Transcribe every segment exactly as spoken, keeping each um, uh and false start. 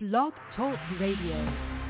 Blog Talk Radio.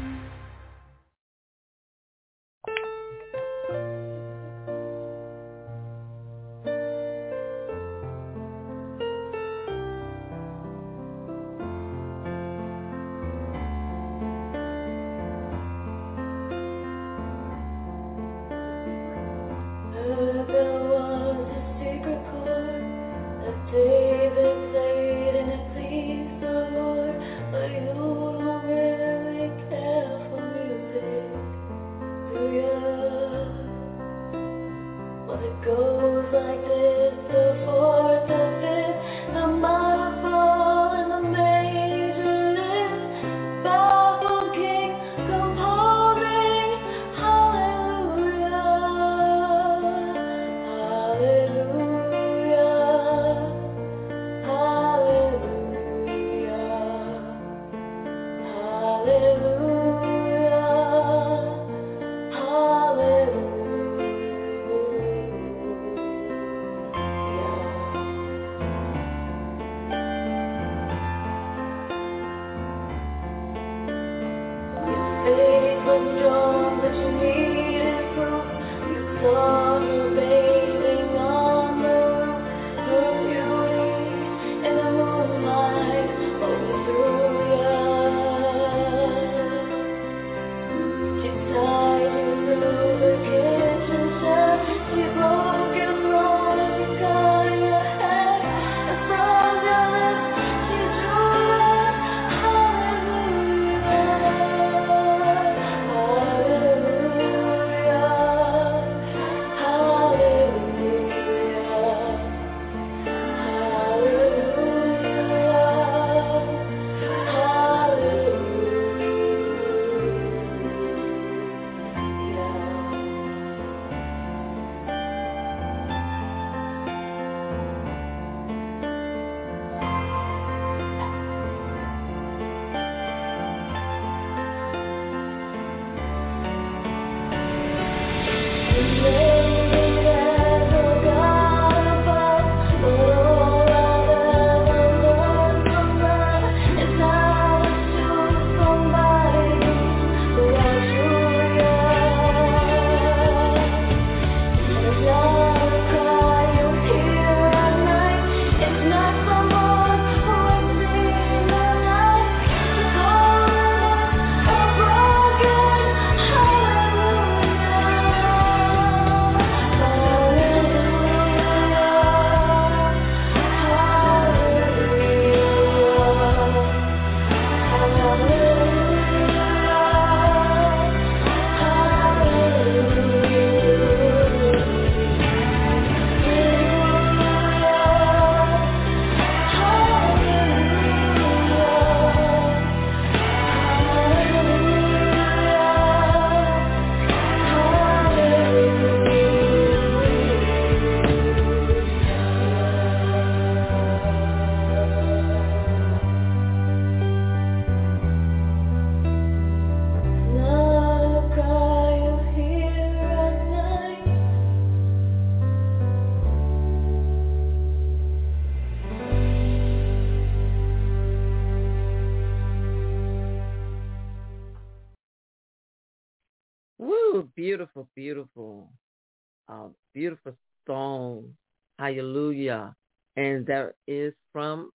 Beautiful, beautiful, uh, beautiful song. Hallelujah. And that is from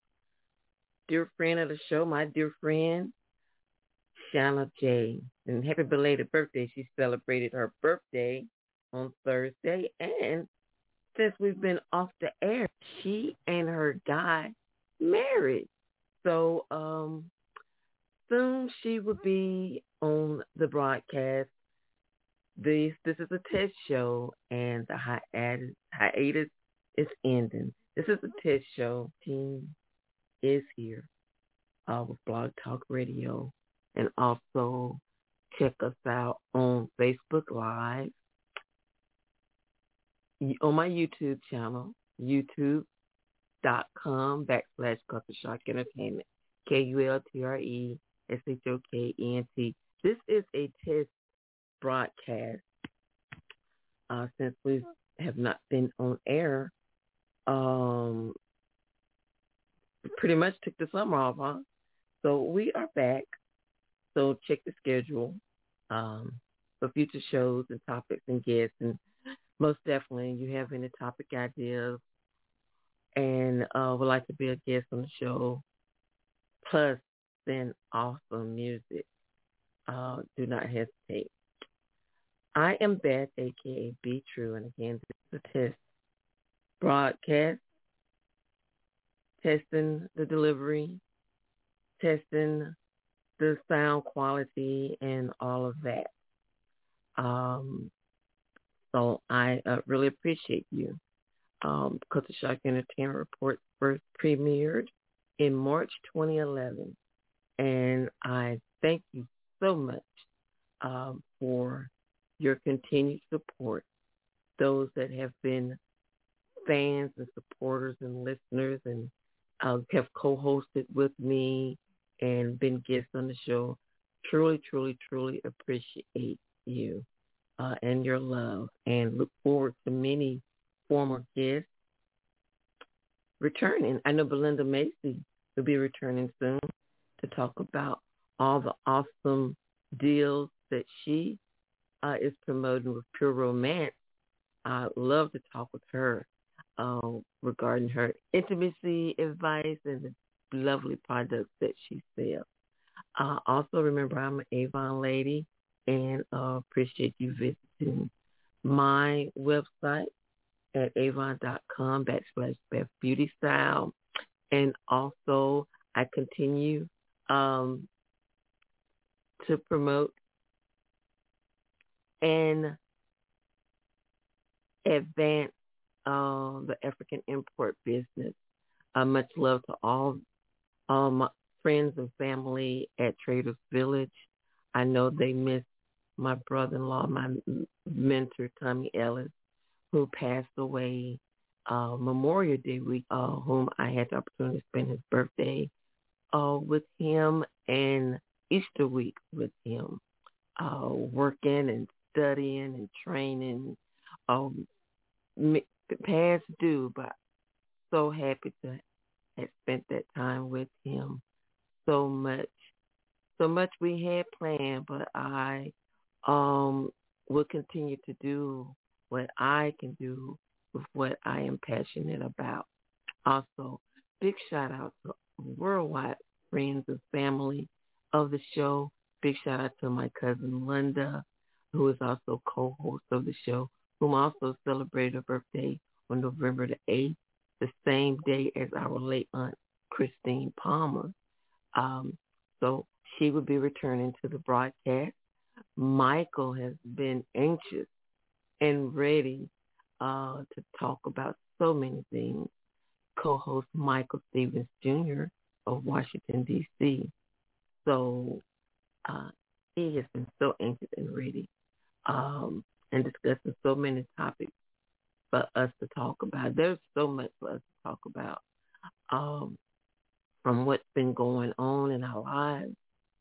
dear friend of the show, my dear friend, Shanna J. And happy belated birthday. She celebrated her birthday on Thursday. And since we've been off the air, she and her guy married. So um, soon she will be on the broadcast. This this is a test show, and the hiatus, hiatus is ending. This is a test show. Team is here uh, with Blog Talk Radio, and also check us out on Facebook Live, on my YouTube channel, youtube.com backslash Culture Shock Entertainment, K U L T R E S H O K E N T. This is a test broadcast uh, since we have not been on air. Um, pretty much took the summer off, huh? So we are back. So check the schedule um, for future shows and topics and guests. And most definitely, you have any topic ideas and uh, would like to be a guest on the show, plus send awesome music, uh, do not hesitate. I am Beth, a k a. Be True, and again, this is a test broadcast, testing the delivery, testing the sound quality, and all of that. Um, so I uh, really appreciate you. Um, Culture Shock Entertainment Report first premiered in March twenty eleven, and I thank you so much um, for your continued support. Those that have been fans and supporters and listeners and uh, have co-hosted with me and been guests on the show, truly, truly, truly appreciate you uh, and your love, and look forward to many former guests returning. I know Belinda Macy will be returning soon to talk about all the awesome deals that she uh, is promoting with Pure Romance. I'd love to talk with her uh, regarding her intimacy advice and the lovely products that she sells. Uh, also, remember, I'm an Avon lady, and uh, appreciate you visiting my website at avon.com backslash Beth Beauty Style. And also, I continue um, to promote and advance uh, the African import business. Uh, much love to all all my friends and family at Traders Village. I know they miss my brother-in-law, my mentor, Tommy Ellis, who passed away uh, Memorial Day week, uh, whom I had the opportunity to spend his birthday uh, with him and Easter week with him, uh, working and studying and training, um, past due, but so happy to have spent that time with him. So much, so much we had planned, but I um, will continue to do what I can do with what I am passionate about. Also, big shout out to worldwide friends and family of the show. Big shout out to my cousin Linda, who is also co-host of the show, whom also celebrated her birthday on November the eighth, the same day as our late aunt Christine Palmer. Um, so she will be returning to the broadcast. Michael has been anxious and ready uh, to talk about so many things. Co-host Michael Stevens Junior of Washington, D C So uh, he has been so anxious and ready um, and discussing so many topics for us to talk about. There's so much for us to talk about um, from what's been going on in our lives,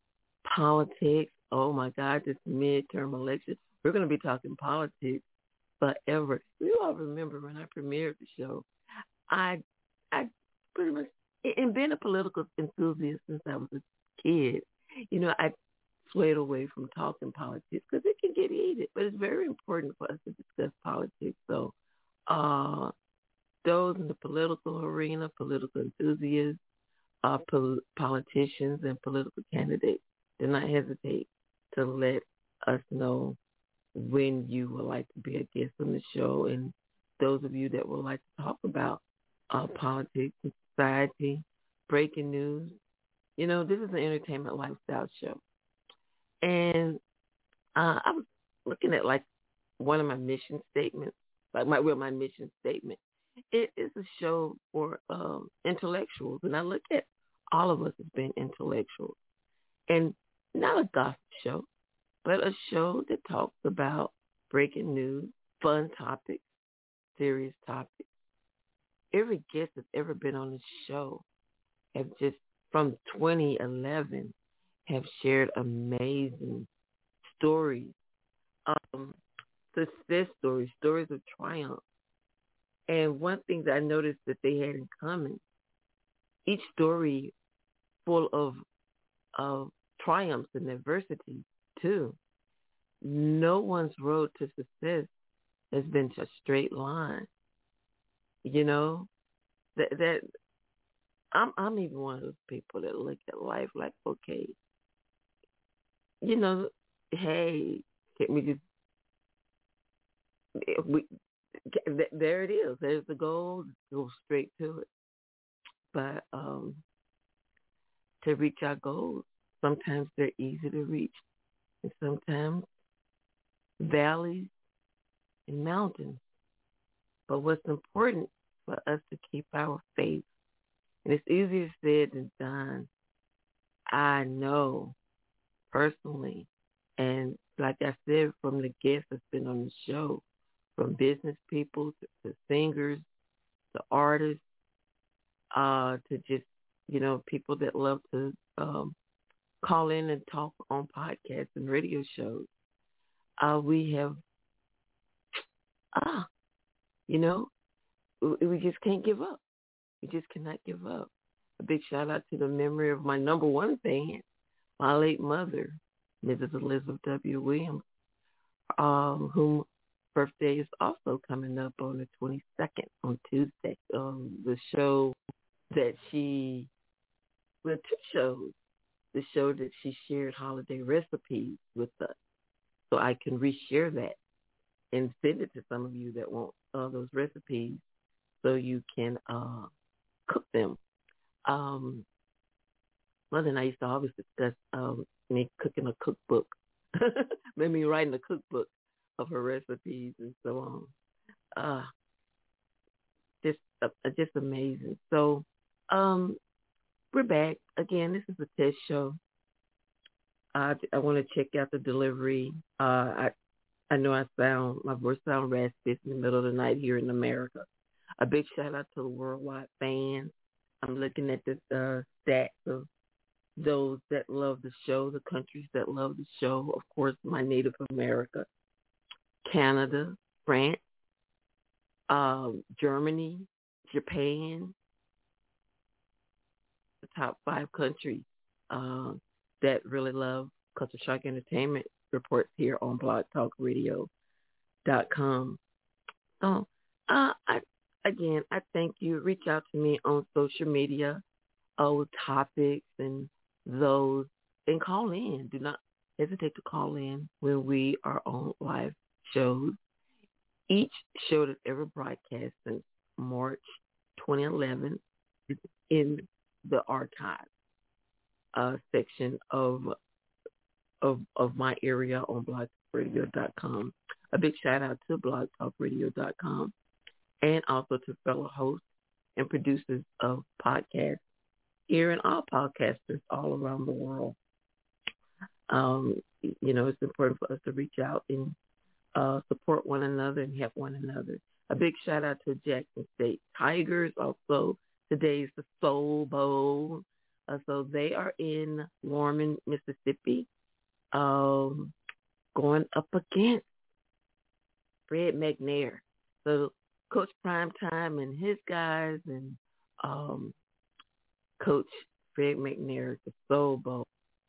politics. Oh, my God, this midterm election. We're going to be talking politics forever. You all remember when I premiered the show, I I pretty much, and being a political enthusiast since I was a kid, you know, I swayed away from talking politics because it can get heated, but it's very important for us to discuss politics. So uh, those in the political arena, political enthusiasts, uh, pol- politicians and political candidates, do not hesitate to let us know when you would like to be a guest on the show, and those of you that would like to talk about uh, politics and society, breaking news. You know, this is an entertainment lifestyle show. And uh, I was looking at like one of my mission statements, like my well, my mission statement. It is a show for um, intellectuals, and I look at all of us as being intellectuals, and not a gossip show, but a show that talks about breaking news, fun topics, serious topics. Every guest that's ever been on the show have just, from twenty eleven, have shared amazing stories, um, success stories, stories of triumph. And one thing that I noticed that they had in common, each story full of of triumphs and adversity too. No one's road to success has been a straight line. You know that that I'm I'm even one of those people that look at life like, okay, you know, hey, can we just we there it is. There's the goal. Go straight to it. But um, to reach our goals, sometimes they're easy to reach, and sometimes valleys and mountains. But what's important for us to keep our faith, and it's easier said than done. I know personally, and like I said, from the guests that's been on the show, from business people to, to singers, to artists, uh, to just, you know, people that love to um, call in and talk on podcasts and radio shows. Uh, we have, ah, you know, we, we just can't give up. We just cannot give up. A big shout out to the memory of my number one fan, my late mother, Missus Elizabeth W. Williams, um, whom birthday is also coming up on the twenty-second, on Tuesday. Um, the show that she, well, two shows, the show that she shared holiday recipes with us. So I can reshare that and send it to some of you that want uh, those recipes so you can uh, cook them. Um, Mother and I used to always discuss um, me cooking a cookbook, maybe writing a cookbook of her recipes and so on. Uh, just, uh, just amazing. So, um, we're back again. This is a test show. Uh, I want to check out the delivery. Uh, I, I know I sound my voice sound raspy in the middle of the night here in America. A big shout out to the worldwide fans. I'm looking at the uh, stats of those that love the show, the countries that love the show. Of course, my native America, Canada, France, um, Germany, Japan, the top five countries uh, that really love Culture Shock Entertainment reports here on blog talk radio dot com. So, uh, I, again, I thank you. Reach out to me on social media uh, with topics and those, and call in. Do not hesitate to call in when we are on live shows. Each show that's ever broadcast since March twenty eleven is in the archive uh, section of of of my area on blog talk radio dot com. A big shout out to blog talk radio dot com and also to fellow hosts and producers of podcasts here and all podcasters all around the world. Um, you know, it's important for us to reach out and uh, support one another and help one another. A big shout out to Jackson State Tigers. Also, today's the Soul Bowl. Uh, so they are in Norman, Mississippi, um, going up against Fred McNair. So Coach Primetime and his guys and um, Coach Fred McNair at the Soul Bowl.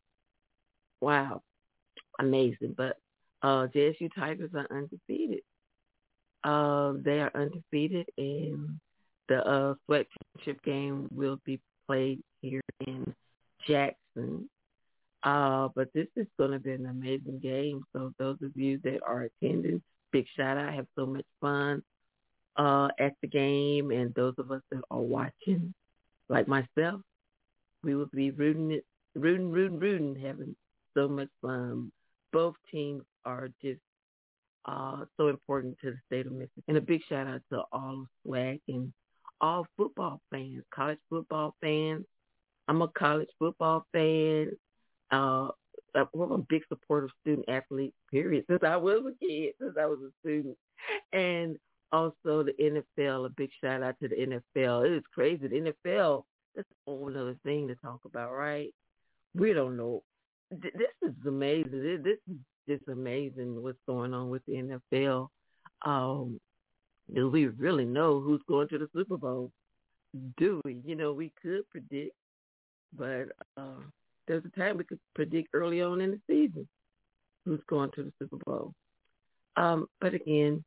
Wow, amazing. But uh, J S U Tigers are undefeated. Uh, they are undefeated, and the uh, SWAC championship game will be played here in Jackson. Uh, but this is going to be an amazing game. So those of you that are attending, big shout out. I have so much fun uh, at the game, and those of us that are watching, like myself, we will be rooting it, rooting, rooting, rooting, having so much fun. Both teams are just uh, so important to the state of Mississippi. And a big shout out to all of SWAC and all football fans, college football fans. I'm a college football fan. Uh, I'm a big supporter of student athletes, period, since I was a kid, since I was a student. And also the N F L, a big shout out to the N F L. It is crazy. The N F L, that's a whole other thing to talk about, right? We don't know. This is amazing. This is just amazing what's going on with the N F L. Um, do we really know who's going to the Super Bowl? Do we? You know, we could predict, but uh, there's a time we could predict early on in the season who's going to the Super Bowl. Um, but again,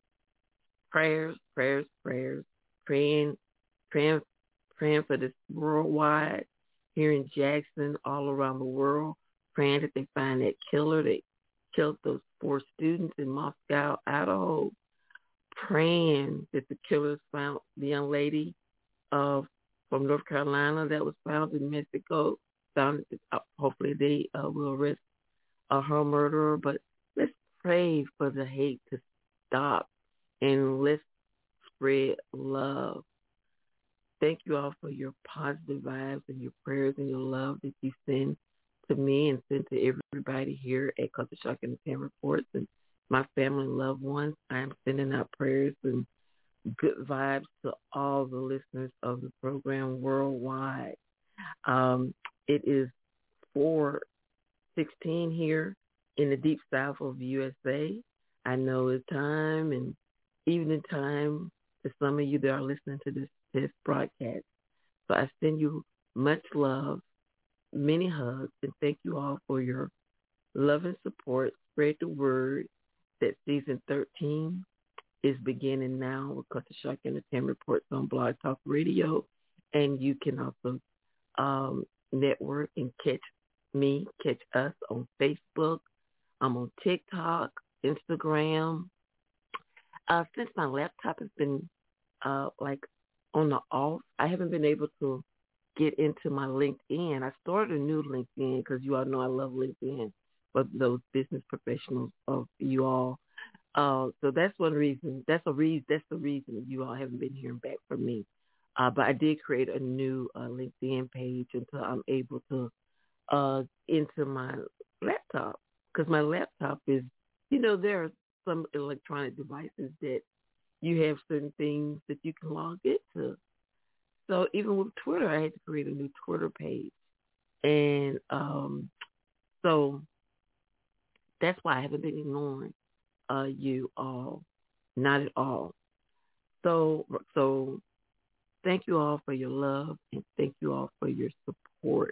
prayers, prayers, prayers, praying, praying, praying for this worldwide, here in Jackson, all around the world, praying that they find that killer that killed those four students in Moscow, Idaho, praying that the killers found the young lady uh, from North Carolina that was found in Mexico. Found uh, hopefully they uh, will arrest uh, her murderer. But let's pray for the hate to stop and let's spread love. Thank you all for your positive vibes and your prayers and your love that you send to me and send to everybody here at Culture Shock Entertainment Reports and my family and loved ones. I am sending out prayers and good vibes to all the listeners of the program worldwide. Um, it is four sixteen here in the deep south of U S A. I know it's time and evening time to some of you that are listening to this, this broadcast. So I send you much love, many hugs, and thank you all for your love and support. Spread the word that season thirteen is beginning now with Culture Shock Entertainment Reports on Blog Talk Radio. And you can also um, network and catch me, catch us on Facebook. I'm on TikTok, Instagram. Uh, since my laptop has been uh, like on the off, I haven't been able to get into my LinkedIn. I started a new LinkedIn because you all know I love LinkedIn for those business professionals of you all. Uh, so that's one reason. That's a reason. That's the reason you all haven't been hearing back from me. Uh, but I did create a new uh, LinkedIn page until I'm able to uh, into my laptop because my laptop is, you know, there are some electronic devices that you have certain things that you can log into. So even with Twitter, I had to create a new Twitter page, and um, so that's why I haven't been ignoring uh, you all, not at all. So, so thank you all for your love, and thank you all for your support.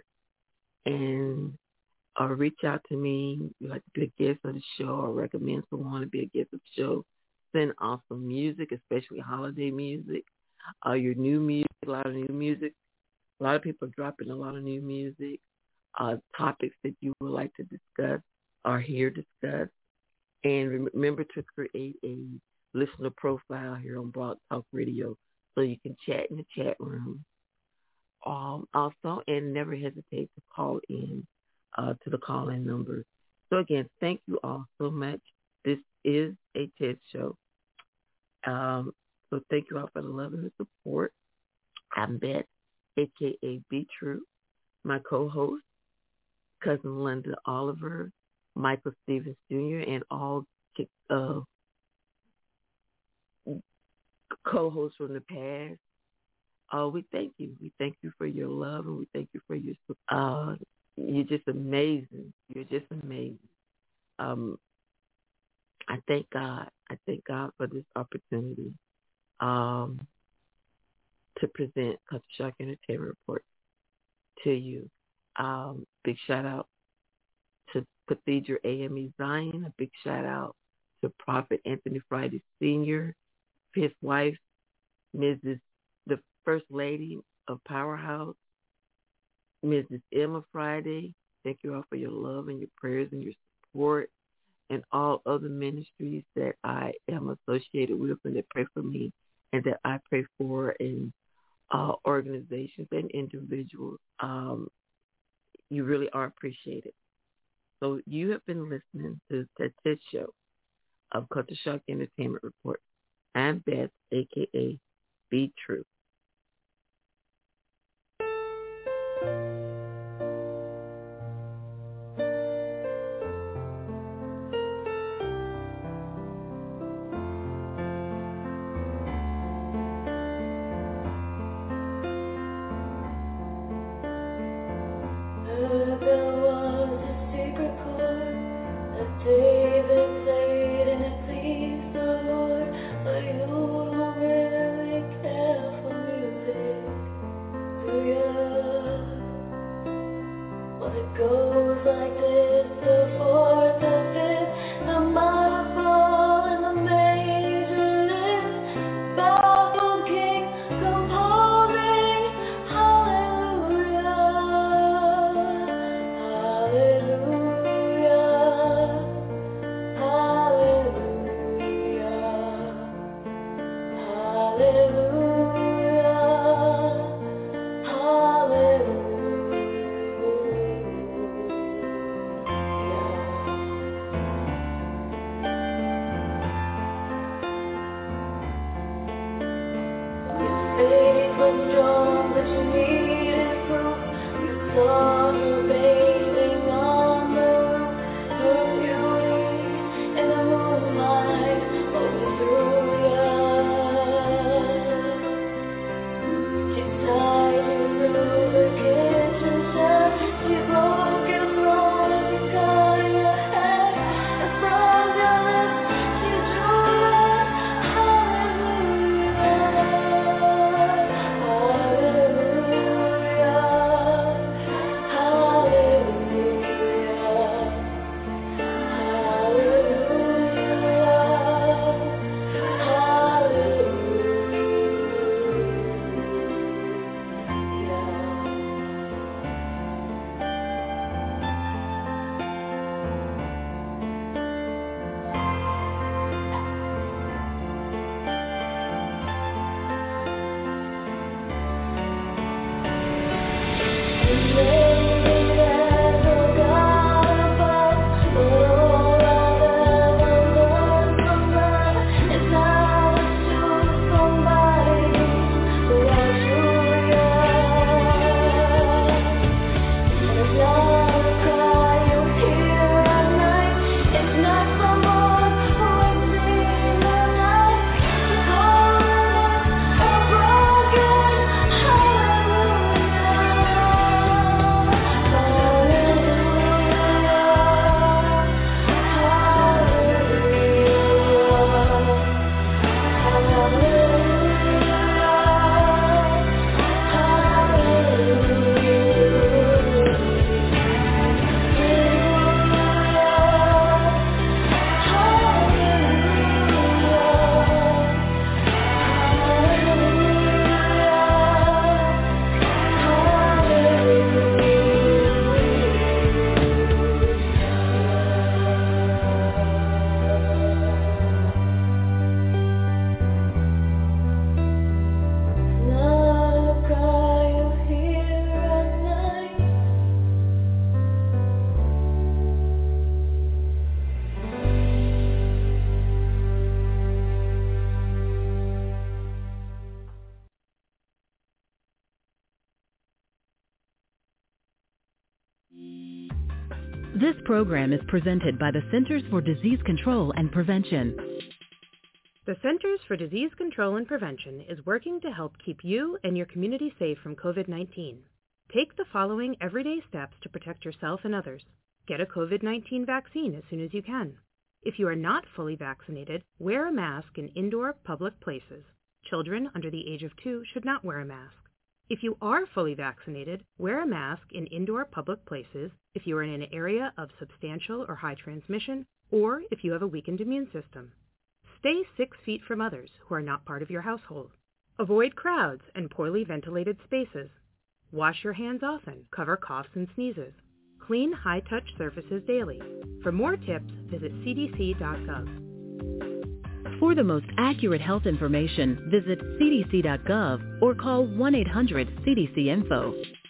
And uh, reach out to me. You'd like to be a guest of the show or recommend someone to be a guest of the show. Send awesome music, especially holiday music. Uh, your new music, a lot of new music. A lot of people are dropping a lot of new music. Uh, topics that you would like to discuss are here discussed. And remember to create a listener profile here on Blog Talk Radio so you can chat in the chat room. Um, also, and never hesitate to call in uh, to the call-in number. So again, thank you all so much. This is a TED show. Um, so thank you all for the love and the support. I'm Beth, a k a. Be True. My co-host, Cousin Linda Oliver, Michael Stevens Junior, and all uh, co-hosts from the past. Uh, we thank you. We thank you for your love, and we thank you for your support. Uh, you're just amazing. You're just amazing. Um, I thank God. I thank God for this opportunity um, to present Culture Shock Entertainment Report to you. Um, big shout out to Cathedral A M E Zion. A big shout out to Prophet Anthony Friday Senior, his wife, Missus the First Lady of Powerhouse, Missus Emma Friday. Thank you all for your love and your prayers and your support, and all other ministries that I am associated with and that pray for me and that I pray for, and uh, organizations and individuals. Um, you really are appreciated. So you have been listening to the TED Show of Culture Shock Entertainment Report. I'm Beth, a k a. Be True. There was a secret chord that David played and it pleased the Lord, but you were really careful This program is presented by the Centers for Disease Control and Prevention. The Centers for Disease Control and Prevention is working to help keep you and your community safe from COVID nineteen. Take the following everyday steps to protect yourself and others. Get a COVID nineteen vaccine as soon as you can. If you are not fully vaccinated, wear a mask in indoor public places. Children under the age of two should not wear a mask. If you are fully vaccinated, wear a mask in indoor public places if you are in an area of substantial or high transmission, or if you have a weakened immune system. Stay six feet from others who are not part of your household. Avoid crowds and poorly ventilated spaces. Wash your hands often. Cover coughs and sneezes. Clean high-touch surfaces daily. For more tips, visit c d c dot gov. For the most accurate health information, visit c d c dot gov or call one eight hundred C D C info.